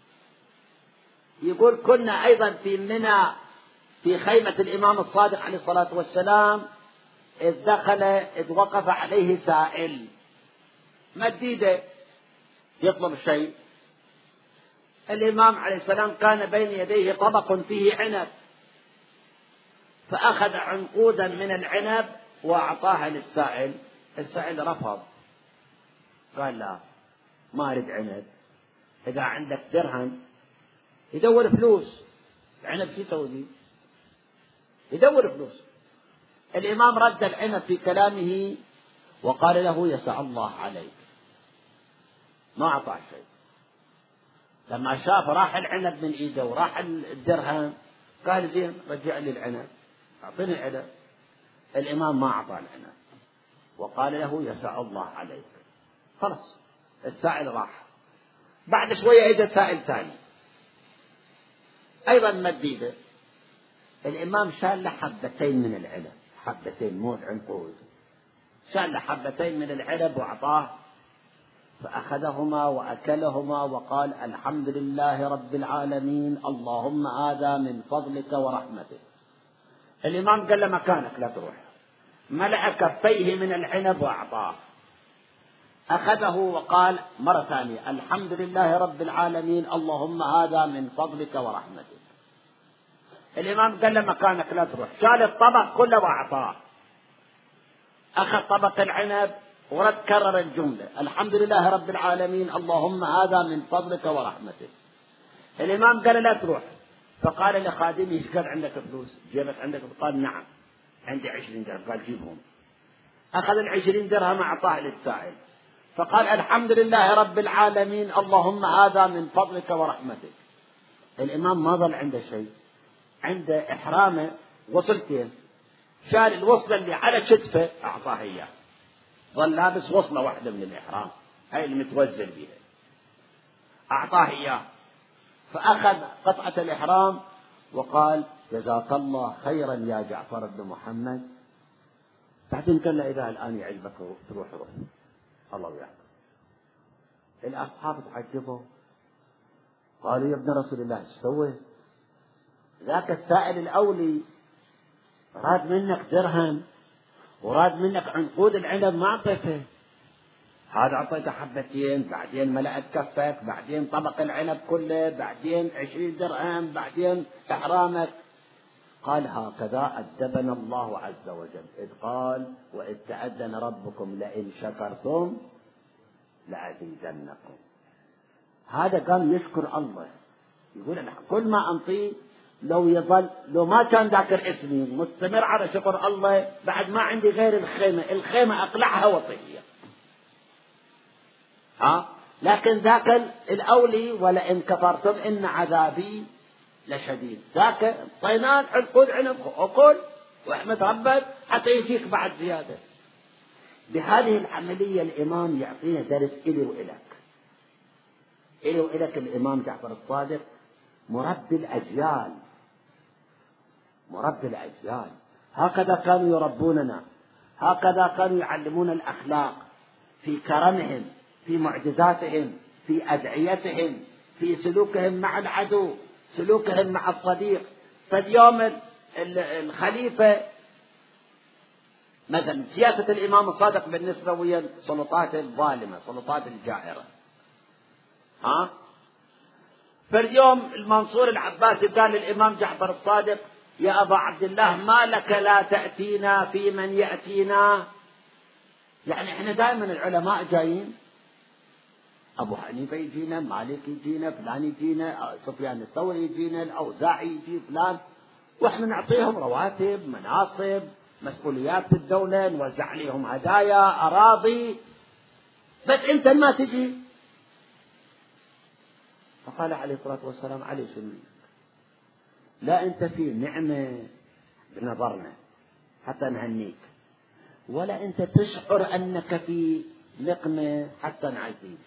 يقول كنا أيضا في منى في خيمة الإمام الصادق عليه الصلاة والسلام، إذ دخل إذ وقف عليه سائل مديدة يطلب شيء. الإمام عليه السلام كان بين يديه طبق فيه عنب، فأخذ عنقودا من العنب وأعطاها للسائل. السائل رفض، قال لا ما أريد عنب، إذا عندك درهم يدور فلوس، العنب شو يسوي فيه؟ يدور فلوس. الإمام رد العنب في كلامه وقال له يسع الله عليك، ما أعطاه شيء. لما شاف راح العنب من إيده وراح الدرهم قال زين رجع لي العنب، أعطني العنب. الإمام ما أعطاه العنب وقال له يسع الله عليك. خلاص السائل راح. بعد شوية إجا سائل ثاني أيضا مديده. الإمام شال له حبتين من العنب، حبتين مو العنقود، شال له حبتين من العنب وأعطاه، فأخذهما وأكلهما وقال الحمد لله رب العالمين اللهم هذا من فضلك ورحمتك. الإمام قال له مكانك لا تروح. ملأ كفيه من العنب وأعطاه، أخذه وقال مرة ثانية الحمد لله رب العالمين اللهم هذا من فضلك ورحمتك. الإمام قال له مكانك لا تروح. شال الطبق كله وأعطاه، أخذ طبق العنب ورد كرر الجملة الحمد لله رب العالمين اللهم هذا من فضلك ورحمتك. الإمام قال لا تروح، فقال لخادمه ايش قال عندك فلوس؟ جيبك عندك؟ قال نعم عندي عشرين درهم. قال جيبهم. أخذ العشرين درهم أعطاه للسائل، فقال الحمد لله رب العالمين اللهم هذا من فضلك ورحمتك. الإمام ما ظل عنده شيء، عنده إحرامه وصلتين، شال الوصلة اللي على كتفه أعطاه إياه، ظل لابس وصلة واحدة من الإحرام هاي اللي متوزن بها، أعطاه إياه. فأخذ قطعة الإحرام وقال جزاك الله خيرا يا جعفر بن محمد. بعدين قال له إذا الآن يعجبك تروح روح الله وياك. الأصحاب تعجبوا قالوا يا ابن رسول الله ايش سويت؟ ذاك السائل الأولي راد منك درهم وراد منك عنقود العنب ما أعطيته، هذا أعطيته حبتين، بعدين ملأت كفك، بعدين طبق العنب كله، بعدين عشرين درهم، بعدين إحرامك. قال هكذا أدبنا الله عز وجل إذ قال وإذ تأذن ربكم لئن شكرتم لأزيدنكم. هذا قام يشكر الله، يقول أنا كل ما أنطيه لو يظل لو ما كان ذاكر اسمي مستمر على شكر الله بعد ما عندي غير الخيمة، الخيمة أقلعها وطيها. ها لكن ذاك الأولي ولئن كفرتم إن عذابي لشديد، ذاك طينان عنقود عنب وكل واحمد ربك حتى يجيك بعد زيادة. بهذه العملية الإمام يعطينا درس إلي وإلك، إلي وإلك. الإمام جعفر الصادق مربي الأجيال، مربي الأجيال. هكذا كانوا يربوننا، هكذا كانوا يعلمون الأخلاق في كرمهم، في معجزاتهم، في أدعيتهم، في سلوكهم مع العدو، سلوكهم مع الصديق. فاليوم الخليفة مثلا سياسة الإمام الصادق بالنسبة ويا السلطات الظالمة، سلطات الجائرة. ها فاليوم المنصور العباسي قال للإمام جعفر الصادق يا أبا عبد الله ما لك لا تأتينا في من يأتينا. يعني احنا دائما العلماء جايين، أبو حنيفة يجينا، مالك يجينا، فلان يجينا، سفيان الثوري يجينا، الأوزاعي يجي فلان، وإحنا نعطيهم رواتب، مناصب، مسؤوليات في الدولة، نوزع عليهم هدايا، أراضي، بس أنت ما تجي. فقال عليه الصلاة والسلام عليه شنو؟ لا أنت في نعمة بنظرنا حتى نهنيك، ولا أنت تشعر أنك في نقمة حتى نعزيك.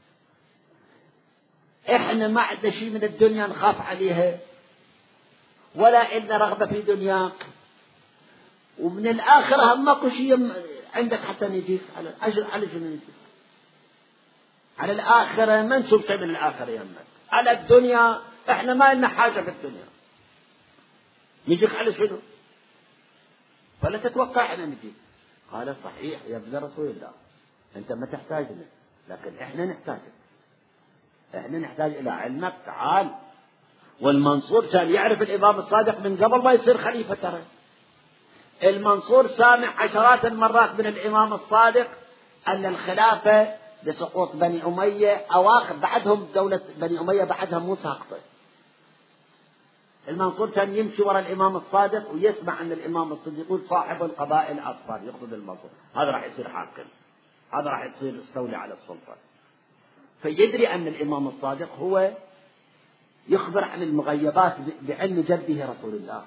إحنا ما عندنا شيء من الدنيا نخاف عليها، ولا إلنا رغبة في دنياك، ومن الآخرة هم ماكو شيء عندك حتى نجيك على الأجر. على شنو نجيك؟ على الآخرة ما نشوف شيء من الآخرة يمك. على الدنيا إحنا ما لنا حاجة في الدنيا، نجيك على شنو؟ فلا تتوقع أن نجيك. قال صحيح يا ابن رسول الله أنت ما تحتاجنا، لكن إحنا نحتاجك، إحنا نحتاج إلى علمك، تعال. والمنصور كان يعرف الإمام الصادق من قبل ما يصير خليفة. ترى المنصور سامع عشرات المرات من الإمام الصادق أن الخلافة لسقوط بني أمية أواخر، بعدهم دولة بني أمية بعدها مو ساقطة. المنصور كان يمشي وراء الإمام الصادق ويسمع أن الإمام الصادق يقول صاحب القبائل أصفر، يقصد المنصور هذا راح يصير حاكم، هذا راح يصير يستولي على السلطة. فيدري أن الإمام الصادق هو يخبر عن المغيبات بعلم جده رسول الله،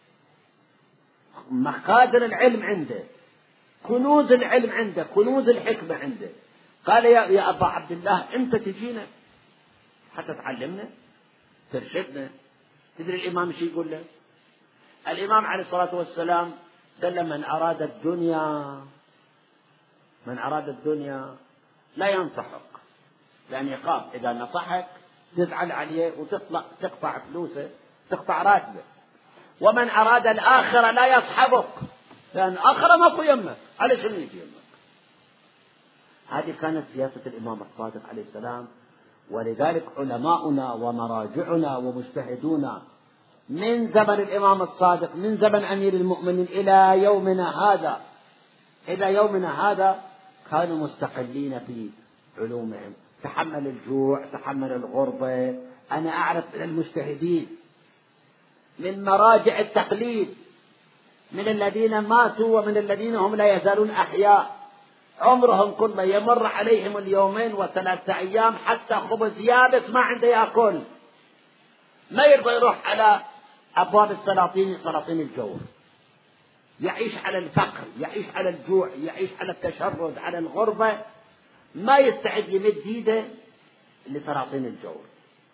مخازن العلم عنده، كنوز العلم عنده، كنوز الحكمة عنده. قال يا, يا أبا عبد الله أنت تجينا حتى تعلمنا ترشدنا. تدري الإمام شو يقول له؟ الإمام عليه الصلاة والسلام قال من أراد الدنيا من أراد الدنيا لا ينصحك، لأن يخاف إذا نصحك تزعل عليه وتطلع تقطع فلوسه، تقطع راتبه. ومن أراد الآخرة لا يصحبك، لأن الآخرة ما في يمك، على شنو يجي يمك؟ هذه كانت سياسة الإمام الصادق عليه السلام. ولذلك علماؤنا ومراجعنا ومجتهدونا من زمن الإمام الصادق، من زمن أمير المؤمنين إلى يومنا هذا إلى يومنا هذا كانوا مستقلين في علومهم. تحمل الجوع، تحمل الغربة. أنا أعرف من المجتهدين من مراجع التقليد، من الذين ماتوا ومن الذين هم لا يزالون أحياء، عمرهم كله يمر عليهم اليومين وثلاثة أيام حتى خبز يابس ما عنده يأكل، ما يرضى يروح على أبواب السلاطين، سلاطين الجور، يعيش على الفقر، يعيش على الجوع، يعيش على التشرد، على الغربة، ما يستعد يمد يده لسلاطين الجور.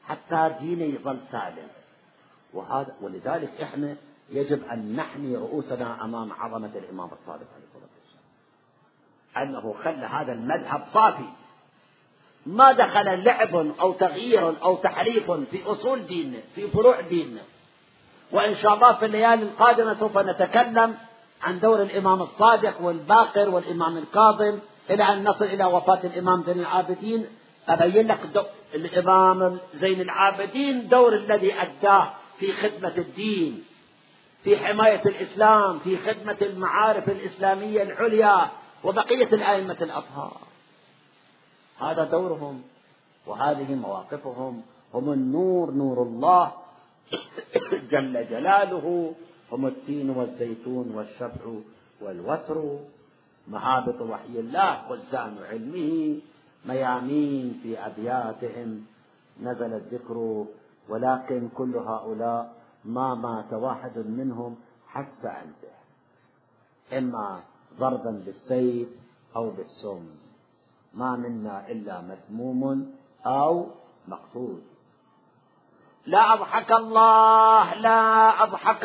حتى دينه يظل سالم. وهذا ولذلك احنا يجب ان نحني رؤوسنا امام عظمه الامام الصادق عليه الصلاه والسلام، انه خلى هذا المذهب صافي، ما دخل لعب او تغيير او تحريف في اصول ديننا في فروع ديننا. وان شاء الله في الليالي القادمه سوف نتكلم عن دور الامام الصادق والباقر والامام الكاظم الى ان نصل الى وفاه الامام زين العابدين. ابين لك الامام زين العابدين دور الذي اداه في خدمه الدين، في حمايه الاسلام، في خدمه المعارف الاسلاميه العليا وبقيه الائمه الاطهار. هذا دورهم وهذه مواقفهم. هم النور، نور الله جل جلاله، هم التين والزيتون والشبع والوتر، مهابط وحي الله وزان علمه، ميامين في أبياتهم نزل الذكر. ولكن كل هؤلاء ما مات واحد منهم حتى أنته، إما ضربا بالسيف أو بالسم، ما منا إلا مسموم أو مقتول. لا أضحك الله، لا أضحك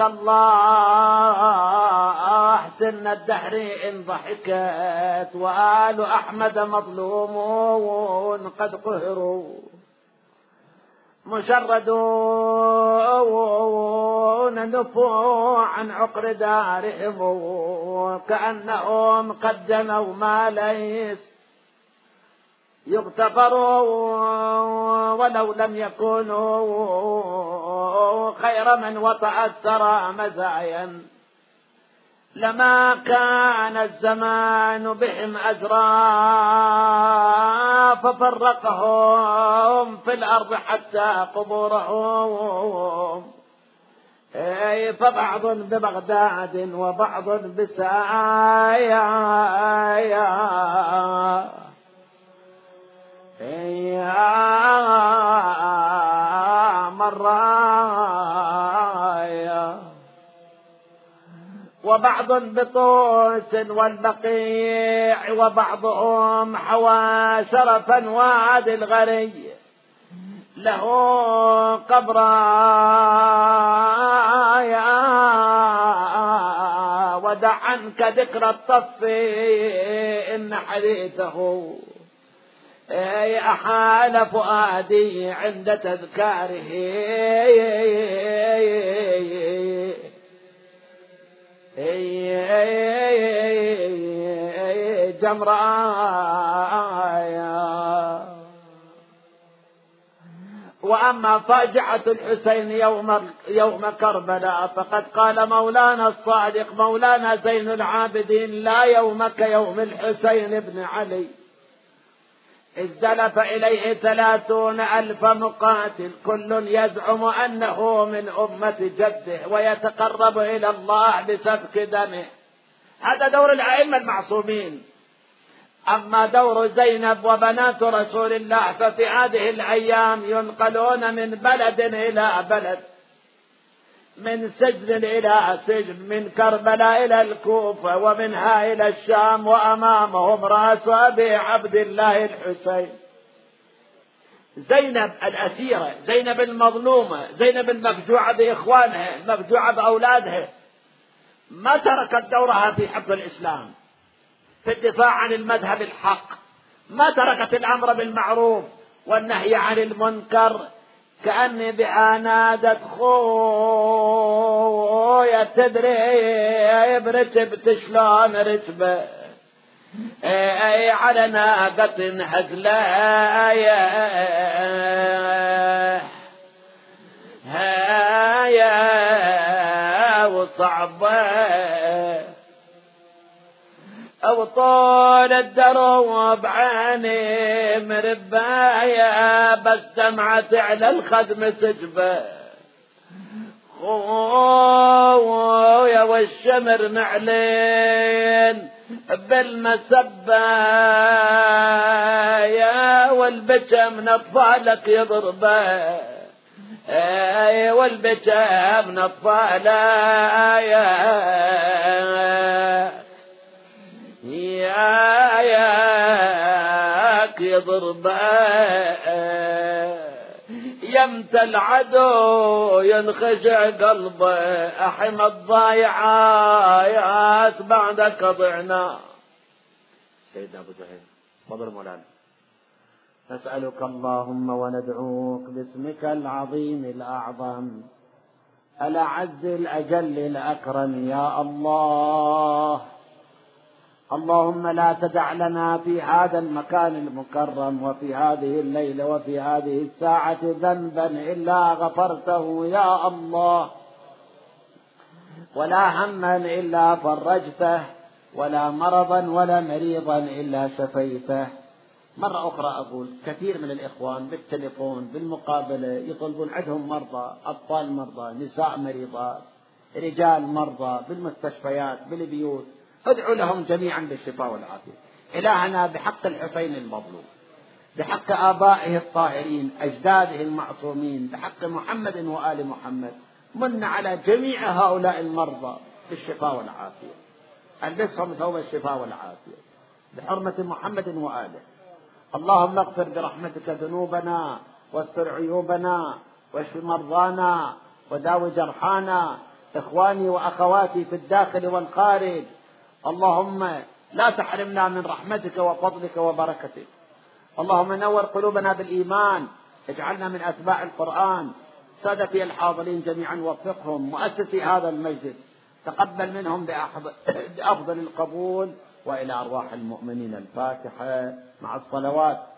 الله سن الدهر إن ضحكت، وآل أحمد مظلومون قد قهروا، مشردون نفوا عن عقر دارهم، كأنهم قد جنوا ما ليس يغتفروا، ولو لم يكونوا خير من وطأ الثرى مزايا، لما كان الزمان بهم أزرا، ففرقهم في الأرض حتى قبورهم، فبعض ببغداد وبعض بسايا، يا مرايا، وبعض بطوس والبقيع، وبعضهم حوى شرفا وادي الغري، له قبرايا، ودع عنك ذكر الطف إن حديثه أحال فؤادي عند تذكاره، جمرايا. وأما فاجعة الحسين يوم, يوم كربلاء فقد قال مولانا الصادق مولانا زين العابدين: لا يوم كيوم الحسين بن علي، ازدلف إليه ثلاثون ألف مقاتل، كل يزعم أنه من أمة جده ويتقرب إلى الله بسفك دمه. هذا دور الأئمة المعصومين. أما دور زينب وبنات رسول الله ففي هذه الأيام ينقلون من بلد إلى بلد، من سجن إلى سجن، من كربلاء إلى الكوفة ومنها إلى الشام، وأمامهم رأس أبي عبد الله الحسين. زينب الأسيرة، زينب المظلومة، زينب المفجوعة بإخوانها، المفجوعة بأولادها، ما تركت دورها في حفظ الإسلام، في الدفاع عن المذهب الحق، ما تركت الأمر بالمعروف والنهي عن المنكر. كأني بها نادت خويا تدري برتب شلون رتبه، اي على ناقة هزلايا هايا وصعبه، أو طول الدروب عيني مربايا، بس دمعت على الخدم سجبه، خويا والشمر معلين بالمسبايا، والبكا من أطفالك يضربه، اي والبكا من أطفالايا، يا ياك يضربه، يا هيمت العدو ينخشع قلبه، أحم الضايعات بعدك ضعنا. سيدنا أبو جهل فضل مولانا. نسألك اللهم وندعوك باسمك العظيم الأعظم الأعز الأجل الأكرم يا الله. اللهم لا تدع لنا في هذا المكان المكرم وفي هذه الليلة وفي هذه الساعة ذنبا إلا غفرته يا الله، ولا هما إلا فرجته، ولا مرضا ولا مريضا إلا شفيته. مرة أخرى أقول كثير من الإخوان بالتليفون بالمقابلة يطلبون عندهم مرضى، أطفال مرضى، نساء مريضات، رجال مرضى بالمستشفيات بالبيوت. ادعوا لهم جميعا بالشفاء والعافية. إلهنا بحق الحسين المظلوم، بحق آبائه الطاهرين أجداده المعصومين، بحق محمد وآل محمد، من على جميع هؤلاء المرضى بالشفاء والعافية، ألبسهم ثوب الشفاء والعافية بحرمة محمد وآله. اللهم اغفر برحمتك ذنوبنا واستر عيوبنا واشف مرضانا وداوي جرحانا، إخواني وأخواتي في الداخل والخارج. اللهم لا تحرمنا من رحمتك وفضلك وبركتك. اللهم نور قلوبنا بالإيمان، اجعلنا من أتباع القرآن. سادتي الحاضرين جميعا وفقهم، مؤسسي هذا المجلس تقبل منهم بأفضل القبول. وإلى أرواح المؤمنين الفاتحة مع الصلوات.